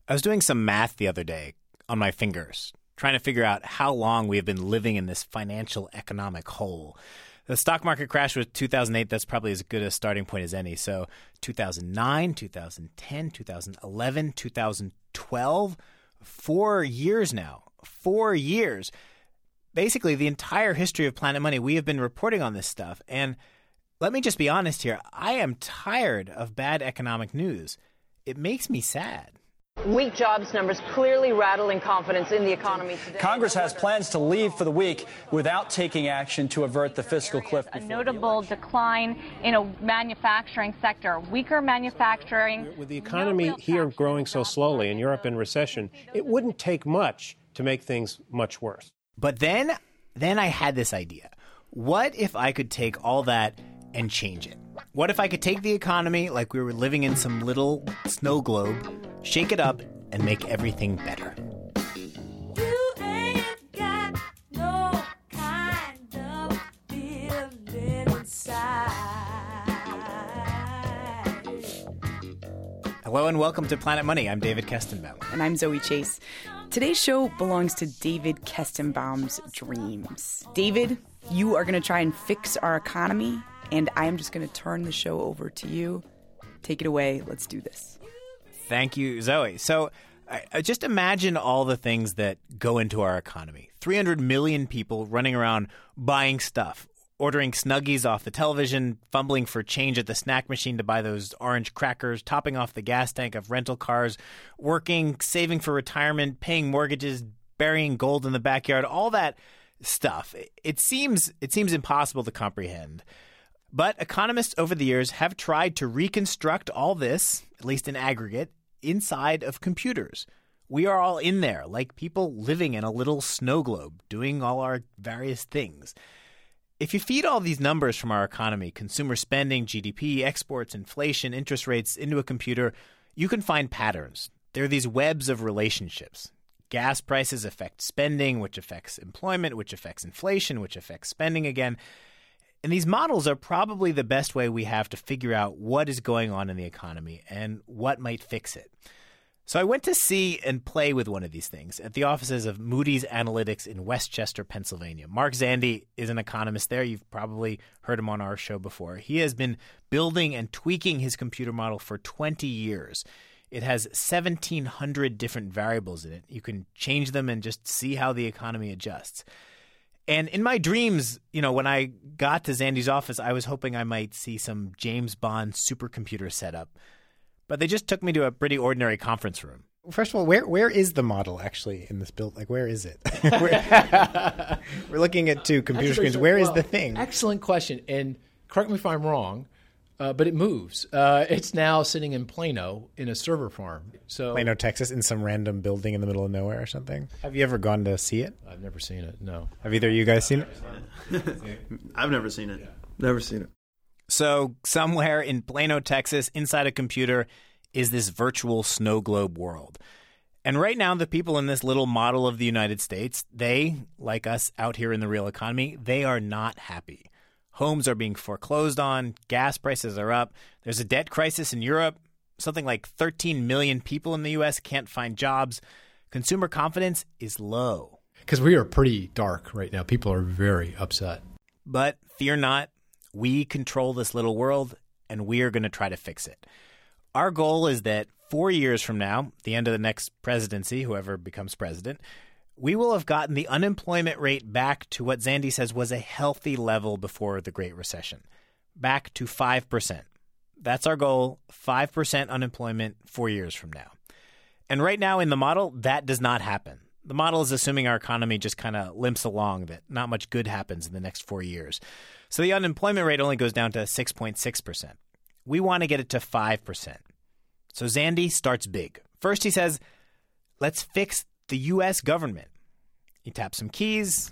I was doing some math the other day on my fingers, trying to figure out how long we have been living in this financial economic hole. The stock market crash was 2008. That's probably as good a starting point as any. So 2009, 2010, 2011, 2012, 4 years now. 4 years. Basically, the entire history of Planet Money, we have been reporting on this stuff. And let me just be honest here. I am tired of bad economic news. It makes me sad. Weak jobs numbers clearly rattling confidence in the economy today. Congress has plans to leave for the week without taking action to avert the fiscal cliff. A notable decline in a manufacturing sector, weaker manufacturing. With the economy here growing so slowly and Europe in recession, it wouldn't take much to make things much worse. But then I had this idea. What if I could take all that and change it? What if I could take the economy like we were living in some little snow globe, shake it up, and make everything better? You ain't got no kind of feeling inside. Hello and welcome to Planet Money. I'm David Kestenbaum. And I'm Zoe Chase. Today's show belongs to David Kestenbaum's dreams. David, you are going to try and fix our economy, and I am just going to turn the show over to you. Take it away. Let's do this. Thank you, Zoe. So just imagine all the things that go into our economy. 300 million people running around buying stuff, ordering Snuggies off the television, fumbling for change at the snack machine to buy those orange crackers, topping off the gas tank of rental cars, working, saving for retirement, paying mortgages, burying gold in the backyard, all that stuff. It seems impossible to comprehend. But economists over the years have tried to reconstruct all this, at least in aggregate, inside of computers. We are all in there, like people living in a little snow globe, doing all our various things. If you feed all these numbers from our economy, consumer spending, GDP, exports, inflation, interest rates, into a computer, you can find patterns. There are these webs of relationships. Gas prices affect spending, which affects employment, which affects inflation, which affects spending again. And these models are probably the best way we have to figure out what is going on in the economy and what might fix it. So I went to see and play with one of these things at the offices of Moody's Analytics in Westchester, Pennsylvania. Mark Zandi is an economist there. You've probably heard him on our show before. He has been building and tweaking his computer model for 20 years. It has 1,700 different variables in it. You can change them and just see how the economy adjusts. And in my dreams, when I got to Zandi's office, I was hoping I might see some James Bond supercomputer setup. But they just took me to a pretty ordinary conference room. First of all, where is the model actually in this build? Like, where is it? We're looking at two computer screens. Where is the thing? Excellent question. And correct me if I'm wrong, but it moves. It's now sitting in Plano in a server farm. Plano, Texas, in some random building in the middle of nowhere or something. Have you ever gone to see it? I've never seen it, no. Have either of you guys seen it? I've never seen it. Yeah. Never seen it. So somewhere in Plano, Texas, inside a computer is this virtual snow globe world. And right now, the people in this little model of the United States, they, like us out here in the real economy, they are not happy. Homes are being foreclosed on. Gas prices are up. There's a debt crisis in Europe. Something like 13 million people in the U.S. can't find jobs. Consumer confidence is low. Because we are pretty dark right now. People are very upset. But fear not. We control this little world, and we are going to try to fix it. Our goal is that 4 years from now, the end of the next presidency, whoever becomes president, we will have gotten the unemployment rate back to what Zandi says was a healthy level before the Great Recession, back to 5%. That's our goal, 5% unemployment 4 years from now. And right now in the model, that does not happen. The model is assuming our economy just kind of limps along, that not much good happens in the next 4 years. So the unemployment rate only goes down to 6.6%. We want to get it to 5%. So Zandi starts big. First he says, let's fix the U.S. government. He taps some keys.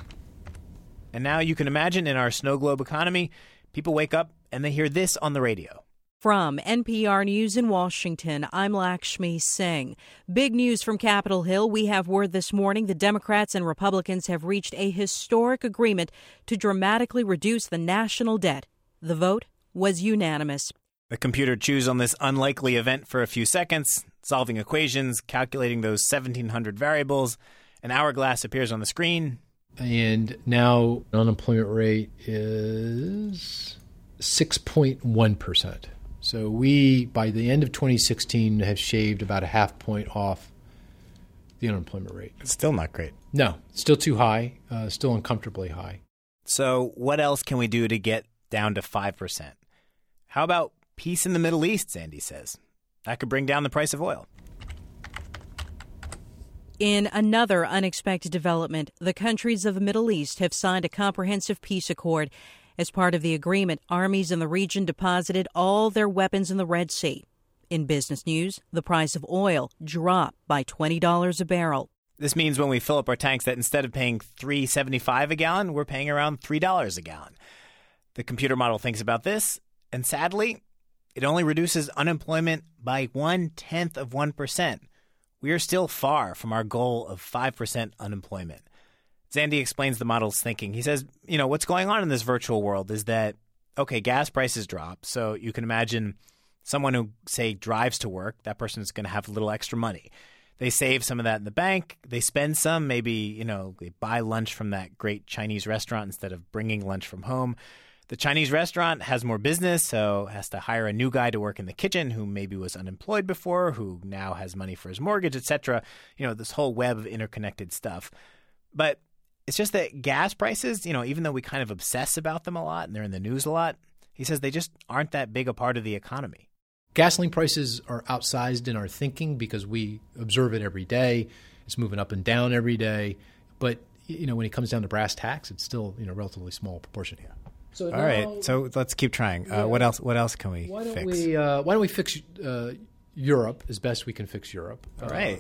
And now you can imagine in our snow globe economy, people wake up and they hear this on the radio. From NPR News in Washington, I'm Lakshmi Singh. Big news from Capitol Hill. We have word this morning the Democrats and Republicans have reached a historic agreement to dramatically reduce the national debt. The vote was unanimous. The computer chews on this unlikely event for a few seconds, solving equations, calculating those 1,700 variables. An hourglass appears on the screen. And now unemployment rate is 6.1%. So we, by the end of 2016, have shaved about a half point off the unemployment rate. It's still not great. No, still too high, still uncomfortably high. So what else can we do to get down to 5%? How about peace in the Middle East, Sandy says. That could bring down the price of oil. In another unexpected development, the countries of the Middle East have signed a comprehensive peace accord. As part of the agreement, armies in the region deposited all their weapons in the Red Sea. In business news, the price of oil dropped by $20 a barrel. This means when we fill up our tanks that instead of paying $3.75 a gallon, we're paying around $3 a gallon. The computer model thinks about this, and sadly, it only reduces unemployment by 0.1%. We are still far from our goal of 5% unemployment. Zandy explains the model's thinking. He says, what's going on in this virtual world is that, okay, gas prices drop. So you can imagine someone who, say, drives to work, that person is going to have a little extra money. They save some of that in the bank. They spend some. Maybe, they buy lunch from that great Chinese restaurant instead of bringing lunch from home. The Chinese restaurant has more business, so has to hire a new guy to work in the kitchen who maybe was unemployed before, who now has money for his mortgage, etc. This whole web of interconnected stuff. But it's just that gas prices, even though we kind of obsess about them a lot and they're in the news a lot, he says they just aren't that big a part of the economy. Gasoline prices are outsized in our thinking because we observe it every day. It's moving up and down every day. But, when it comes down to brass tacks, it's still, a relatively small proportion here. So all right, so let's keep trying. What else can we fix? Why don't we fix Europe as best we can fix Europe? All right.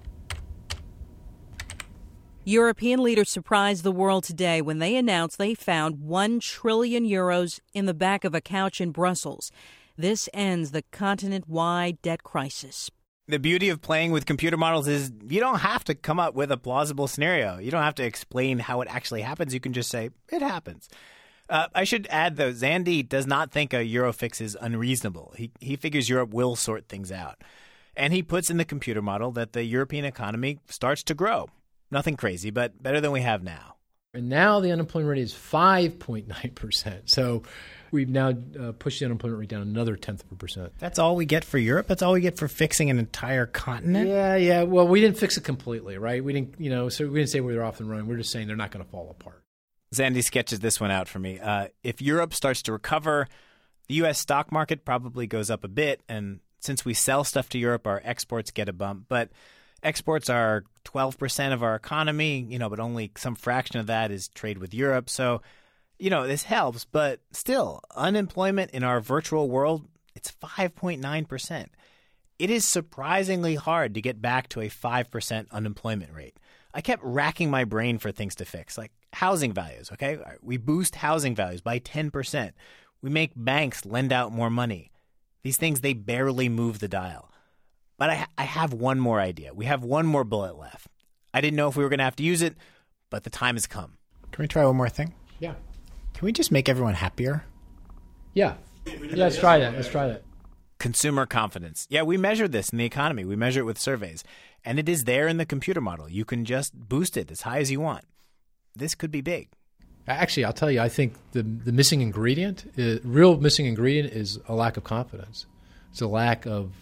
European leaders surprised the world today when they announced they found €1 trillion in the back of a couch in Brussels. This ends the continent-wide debt crisis. The beauty of playing with computer models is you don't have to come up with a plausible scenario. You don't have to explain how it actually happens. You can just say, it happens. I should add, though, Zandy does not think a euro fix is unreasonable. He figures Europe will sort things out. And he puts in the computer model that the European economy starts to grow. Nothing crazy, but better than we have now. And now the unemployment rate is 5.9%. So we've now pushed the unemployment rate down another 0.1%. That's all we get for Europe? That's all we get for fixing an entire continent? Yeah. Well, we didn't fix it completely, right? We didn't, so we didn't say we were off and running. We're just saying they're not going to fall apart. Zandy sketches this one out for me. If Europe starts to recover, the U.S. stock market probably goes up a bit. And since we sell stuff to Europe, our exports get a bump. But exports are 12% of our economy, but only some fraction of that is trade with Europe. So, this helps. But still, unemployment in our virtual world, it's 5.9%. It is surprisingly hard to get back to a 5% unemployment rate. I kept racking my brain for things to fix, like housing values, okay? We boost housing values by 10%. We make banks lend out more money. These things, they barely move the dial. But I have one more idea. We have one more bullet left. I didn't know if we were going to have to use it, but the time has come. Can we try one more thing? Yeah. Can we just make everyone happier? Yeah. Let's try that. Consumer confidence. Yeah, we measure this in the economy. We measure it with surveys. And it is there in the computer model. You can just boost it as high as you want. This could be big. Actually, I'll tell you, I think the missing ingredient, real missing ingredient is a lack of confidence. It's a lack of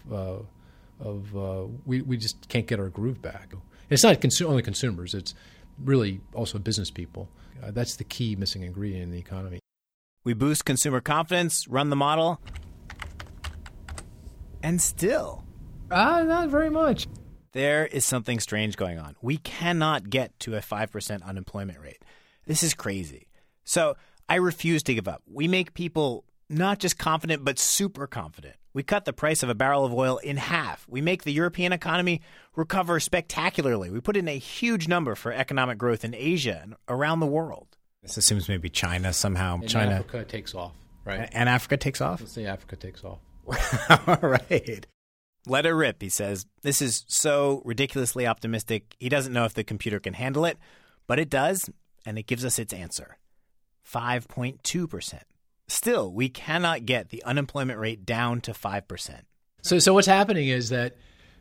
we just can't get our groove back. It's not only consumers. It's really also business people. That's the key missing ingredient in the economy. We boost consumer confidence, run the model, and still. Not very much. There is something strange going on. We cannot get to a 5% unemployment rate. This is crazy. So I refuse to give up. We make people not just confident, but super confident. We cut the price of a barrel of oil in half. We make the European economy recover spectacularly. We put in a huge number for economic growth in Asia and around the world. This assumes maybe China somehow. And China. Africa takes off, right? And Africa takes off? Let's say Africa takes off. All right. Let it rip, he says. This is so ridiculously optimistic. He doesn't know if the computer can handle it, but it does, and it gives us its answer. 5.2%. Still, we cannot get the unemployment rate down to 5%. So what's happening is that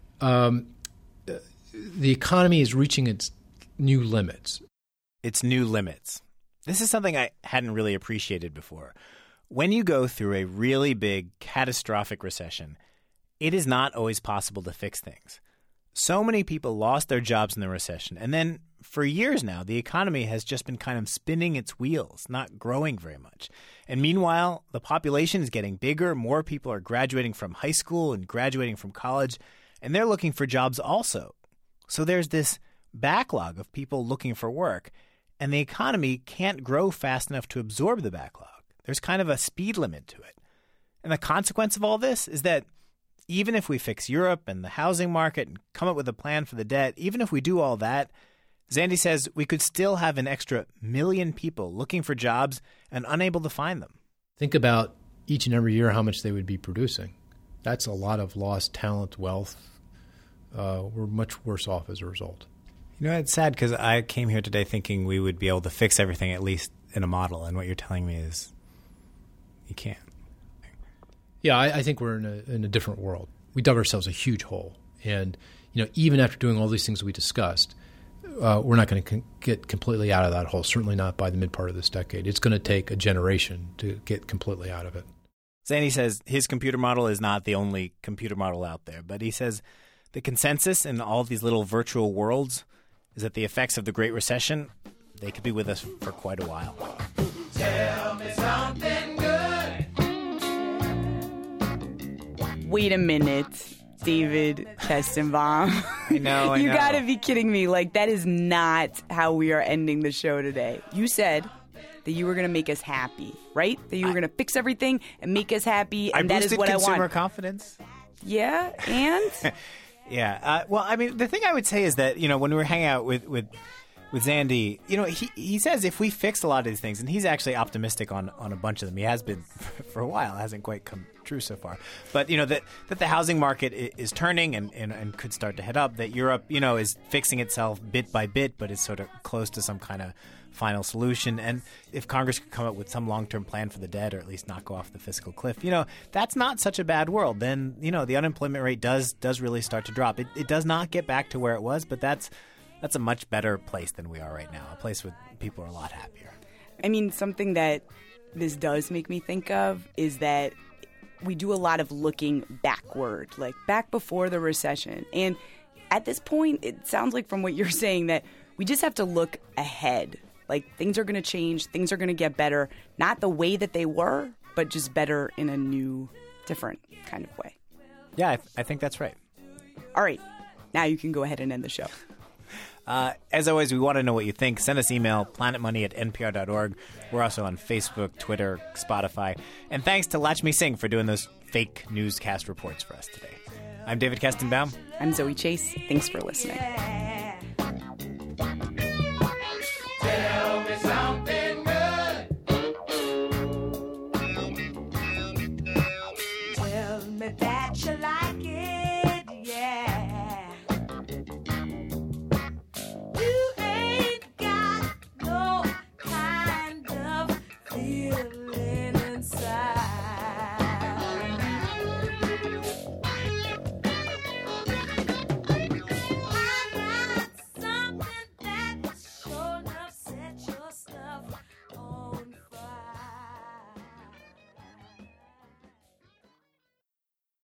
the economy is reaching its new limits. Its new limits. This is something I hadn't really appreciated before. When you go through a really big, catastrophic recession, it is not always possible to fix things. So many people lost their jobs in the recession, and then for years now, the economy has just been kind of spinning its wheels, not growing very much. And meanwhile, the population is getting bigger, more people are graduating from high school and graduating from college, and they're looking for jobs also. So there's this backlog of people looking for work, and the economy can't grow fast enough to absorb the backlog. There's kind of a speed limit to it. And the consequence of all this is that even if we fix Europe and the housing market and come up with a plan for the debt, even if we do all that, Zandy says we could still have an extra million people looking for jobs and unable to find them. Think about each and every year how much they would be producing. That's a lot of lost talent, wealth. We're much worse off as a result. You know, it's sad because I came here today thinking we would be able to fix everything, at least in a model. And what you're telling me is you can't. Yeah, I think we're in a different world. We dug ourselves a huge hole. And, even after doing all these things we discussed, we're not going to get completely out of that hole, certainly not by the mid part of this decade. It's going to take a generation to get completely out of it. Zandy says his computer model is not the only computer model out there, but he says the consensus in all these little virtual worlds is that the effects of the Great Recession, they could be with us for quite a while. Tell me something good. Wait a minute, David Kestenbaum. I know. You gotta be kidding me. That is not how we are ending the show today. You said that you were going to make us happy, right? That you were going to fix everything and make us happy, and that is what I want. Consumer confidence. Yeah, and? Yeah. Well, I mean, the thing I would say is that, when we were hanging out with Zandy, he says if we fix a lot of these things, and he's actually optimistic on a bunch of them. He has been for a while. It hasn't quite come true so far. But, that the housing market is turning and could start to head up, that Europe, is fixing itself bit by bit, but is sort of close to some kind of final solution. And if Congress could come up with some long-term plan for the debt, or at least not go off the fiscal cliff, that's not such a bad world. Then, the unemployment rate does really start to drop. It does not get back to where it was, but that's a much better place than we are right now, a place where people are a lot happier. I mean, something that this does make me think of is that we do a lot of looking backward, like back before the recession. And at this point, it sounds like from what you're saying that we just have to look ahead. Like things are going to change, things are going to get better, not the way that they were, but just better in a new, different kind of way. Yeah, I think that's right. All right. Now you can go ahead and end the show. As always, we want to know what you think. Send us email, planetmoney@npr.org. We're also on Facebook, Twitter, Spotify. And thanks to Lachmi Singh for doing those fake newscast reports for us today. I'm David Kestenbaum. I'm Zoe Chase. Thanks for listening.